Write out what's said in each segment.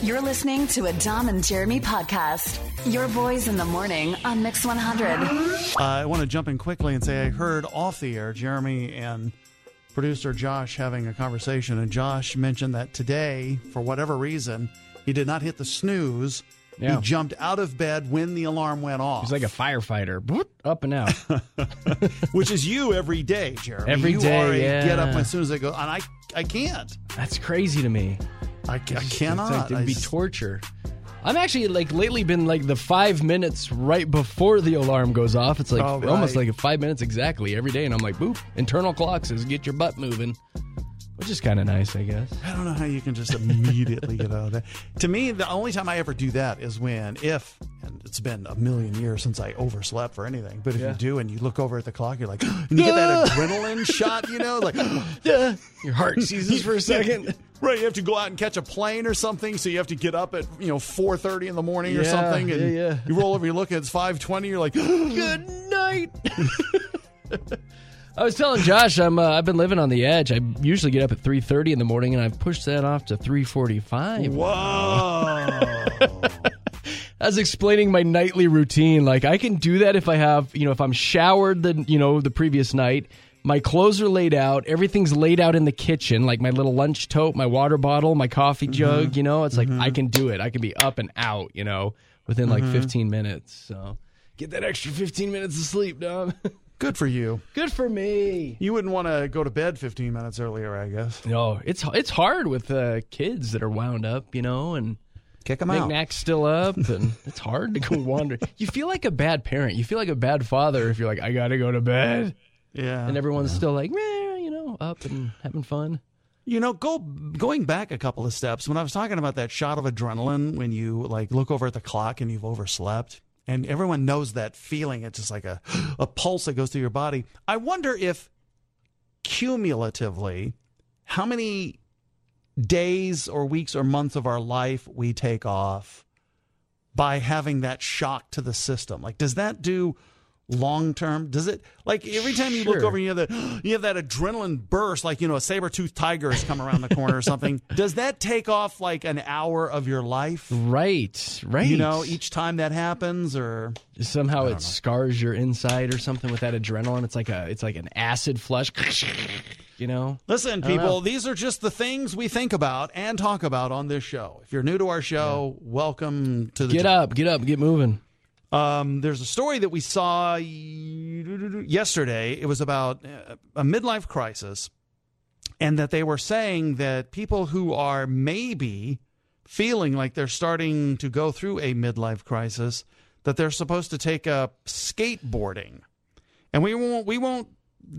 You're listening to a Dom and Jeremy podcast. Your boys in the morning on Mix 100. I want to jump in quickly and say I heard off the air Jeremy and producer Josh having a conversation, and Josh mentioned that today, for whatever reason, he did not hit the snooze. Yeah. He jumped out of bed when the alarm went off. He's like a firefighter. Boop, up and out. Which is you every day, Jeremy. Every you day, are a yeah. get up as soon as I go. And I can't. That's crazy to me. I cannot. It'd be torture. I'm actually lately been the 5 minutes right before the alarm goes off. It's almost like 5 minutes exactly every day. And I'm like, boop, internal clock says get your butt moving. Which is kind of nice, I guess. I don't know how you can just immediately get out of that. To me, the only time I ever do that is and it's been a million years since I overslept for anything, but if you do and you look over at the clock, you're like, and you get that adrenaline shot, Your heart seizes for a second. Right, you have to go out and catch a plane or something, so you have to get up at 4:30 in the morning or something, and you roll over, you look, it's 5:20, you're like, good night. I was telling Josh I've been living on the edge. I usually get up at 3:30 in the morning, and I've pushed that off to 3:45. Whoa! I was explaining my nightly routine. I can do that if I have, if I'm showered the previous night. My clothes are laid out. Everything's laid out in the kitchen, like my little lunch tote, my water bottle, my coffee jug. It's like I can do it. I can be up and out, within 15 minutes. So get that extra 15 minutes of sleep, Dom. Good for you. Good for me. You wouldn't want to go to bed 15 minutes earlier, I guess. No, it's hard with kids that are wound up, and kick them out. Knickknack's still up, and it's hard to go wander. You feel like a bad parent. You feel like a bad father if you're like, I got to go to bed. Yeah. And everyone's still like, up and having fun. Going back a couple of steps, when I was talking about that shot of adrenaline when you look over at the clock and you've overslept, and everyone knows that feeling. It's just like a pulse that goes through your body. I wonder if cumulatively, how many days or weeks or months of our life we take off by having that shock to the system. Does that do long term? Does it every time you look over, you have that adrenaline burst, a saber-toothed tiger has come around the corner or something. Does that take off an hour of your life? Right. Each time that happens, or somehow it scars your inside or something with that adrenaline. It's like an acid flush. Listen, people, these are just the things we think about and talk about on this show. If you're new to our show, welcome to the Get up, get moving. There's a story that we saw yesterday. It was about a midlife crisis, and that they were saying that people who are maybe feeling like they're starting to go through a midlife crisis, that they're supposed to take up skateboarding. And we won't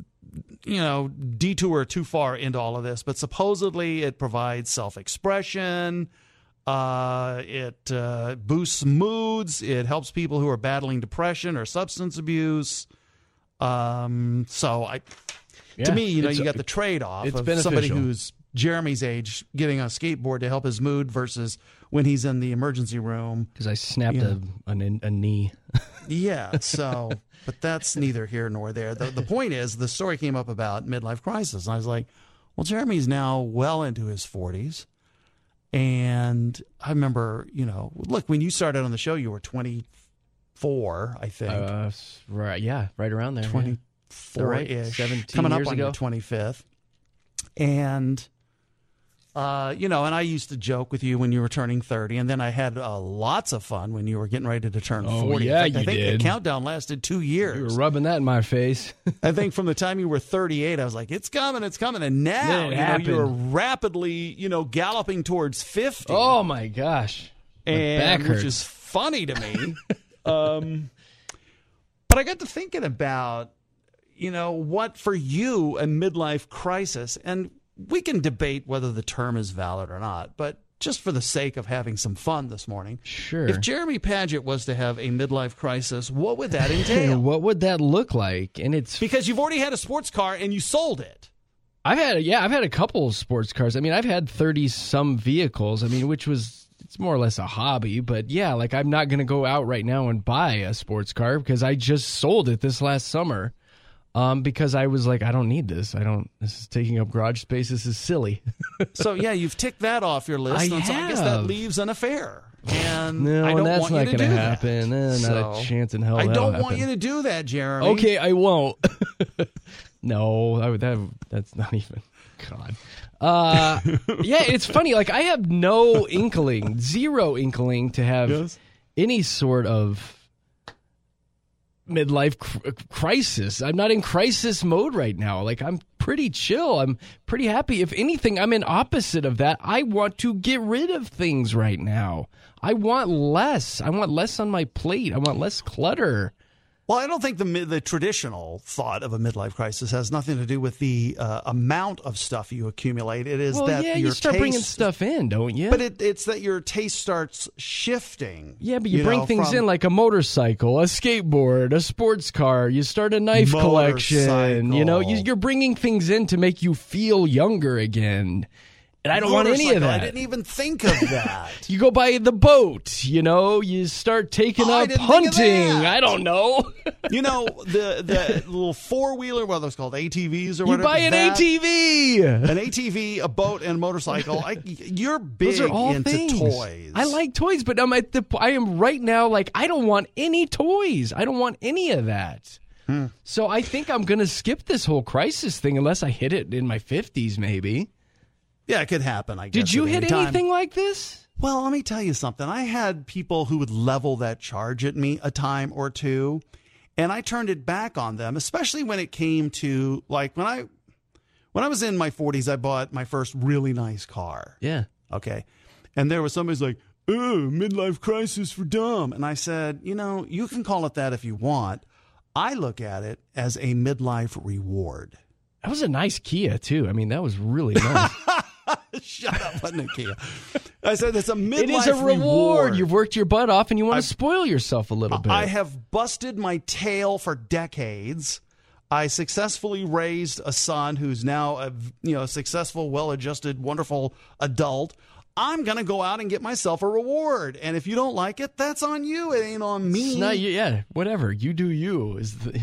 detour too far into all of this, but supposedly it provides self-expression. It boosts moods. It helps people who are battling depression or substance abuse. To me, you got the trade-off of beneficial. Somebody who's Jeremy's age getting on a skateboard to help his mood versus when he's in the emergency room. Because I snapped a knee. Yeah, but that's neither here nor there. The point is, the story came up about midlife crisis, and I was like, well, Jeremy's now well into his 40s. And I remember, look, when you started on the show, you were 24, I think. Right, yeah, right around there. 24-ish, 17 coming up years on ago. your 25th. And, and I used to joke with you when you were turning 30, and then I had lots of fun when you were getting ready to turn 40. Yeah, in fact, I think did. the countdown lasted 2 years. You were rubbing that in my face. I think from the time you were 38, I was like, it's coming. And now, you're rapidly, galloping towards 50. Oh, my gosh. Which is funny to me. But I got to thinking about, what for you a midlife crisis, and we can debate whether the term is valid or not, but just for the sake of having some fun this morning. Sure. If Jeremy Padgett was to have a midlife crisis, what would that entail? What would that look like? And it's because you've already had a sports car and you sold it. I've had a couple of sports cars. I mean, I've had 30-some vehicles. I mean, it's more or less a hobby, but yeah, I'm not going to go out right now and buy a sports car because I just sold it this last summer. because I was like, I don't need this. This is taking up garage space. This is silly. So, yeah, you've ticked that off your list. I and so I guess that leaves an affair. And No, I don't that's want not you to going to do happen. that. Not a chance in hell. I that'll don't want happen. you to do that, Jeremy. Okay, I won't. No, that's not even. God. Yeah, it's funny. Like, I have no inkling, zero inkling to have any sort of midlife crisis. I'm not in crisis mode right now. Like, I'm pretty chill. I'm pretty happy. If anything, I'm in opposite of that. I want to get rid of things right now. I want less. I want less on my plate. I want less clutter. Well, I don't think the traditional thought of a midlife crisis has nothing to do with the amount of stuff you accumulate. It is that your you start taste, bringing stuff in, don't you? But it's that your taste starts shifting. Yeah, but you bring things in like a motorcycle, a skateboard, a sports car. You start a knife collection. You know, you're bringing things in to make you feel younger again. And I don't want any of that. I didn't even think of that. You go buy the boat, you know, you start taking up hunting. I don't know. You know, the little four-wheeler, what are those called, ATVs or whatever? You buy an ATV. An ATV, a boat, and a motorcycle. You're big Those are all into things. toys. I like toys, but I am right now like, I don't want any toys. I don't want any of that. So I think I'm going to skip this whole crisis thing unless I hit it in my 50s maybe. Yeah, it could happen, I guess. Did you hit anything like this? Well, let me tell you something. I had people who would level that charge at me a time or two, and I turned it back on them, especially when it came to, like, when I was in my 40s, I bought my first really nice car. Yeah. Okay. And there was somebody's like, midlife crisis for Dom. And I said, you can call it that if you want. I look at it as a midlife reward. That was a nice Kia, too. I mean, that was really nice. Shut up, wasn't it, Kia? I said it's a midlife It is a reward. You've worked your butt off and you want to spoil yourself a little bit. I have busted my tail for decades. I successfully raised a son who's now a successful, well-adjusted, wonderful adult. I'm going to go out and get myself a reward. And if you don't like it, that's on you. It ain't on me. It's not you. Yeah, whatever. You do you.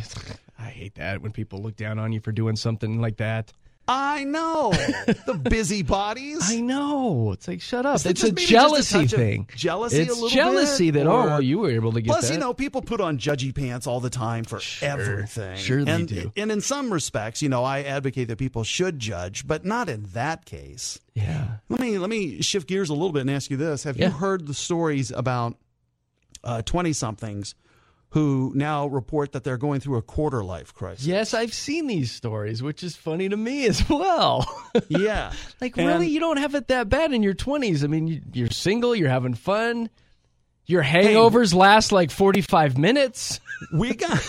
I hate that when people look down on you for doing something like that. I know. The busybodies. I know. It's like, shut up. It's a maybe jealousy just a touch thing. Of jealousy it's a little jealousy bit, that, you were able to get plus, that. people put on judgy pants all the time for everything. Sure they do. And in some respects, I advocate that people should judge, but not in that case. Yeah. Let me shift gears a little bit and ask you this. Have you heard the stories about 20-somethings who now report that they're going through a quarter-life crisis? Yes, I've seen these stories, which is funny to me as well. Yeah. Really? You don't have it that bad in your 20s. I mean, you're single, you're having fun. Your hangovers last like 45 minutes. You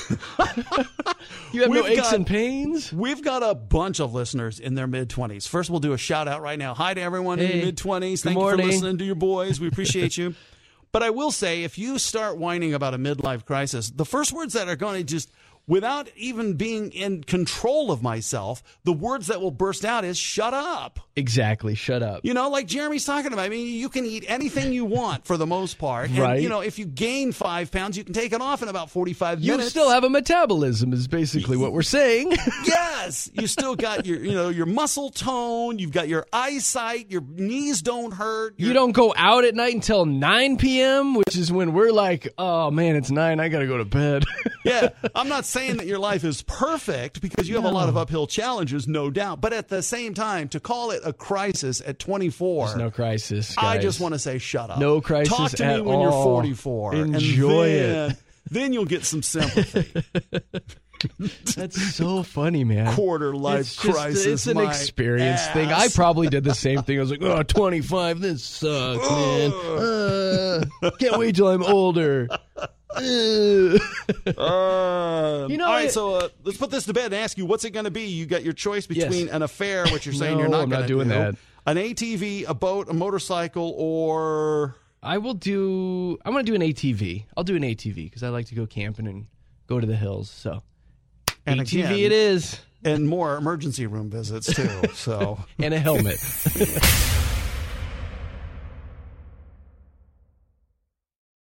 have no aches and pains. We've got a bunch of listeners in their mid-20s. First, we'll do a shout-out right now. Hi to everyone in your mid-20s. Thank you for listening to your boys. We appreciate you. But I will say, if you start whining about a midlife crisis, the first words that are going to just, without even being in control of myself, the words that will burst out is, shut up. Exactly, shut up. Like Jeremy's talking about. I mean, you can eat anything you want for the most part. And, right. If you gain 5 pounds, you can take it off in about 45 minutes. You still have a metabolism is basically what we're saying. Yes. You still got your muscle tone. You've got your eyesight. Your knees don't hurt. You don't go out at night until 9 p.m., which is when we're like, oh, man, it's 9. I got to go to bed. Yeah. I'm not saying that your life is perfect because you have a lot of uphill challenges, no doubt. But at the same time, to call it a crisis at 24. There's no crisis, guys. I just want to say shut up. No crisis Talk to at me when all. you're 44. Enjoy it. Then you'll get some sympathy. That's so funny, man. Quarter-life crisis. It's an experience thing. I probably did the same thing. I was like, 25, this sucks, man. Can't wait till I'm older. All right, so let's put this to bed and ask you, what's it going to be? You got your choice between an affair, which you're saying you're not going to do, doing that. An ATV, a boat, a motorcycle, or... I'm going to do an ATV. I'll do an ATV because I like to go camping and go to the hills. So, and ATV again, it is. And more emergency room visits, too. So and a helmet.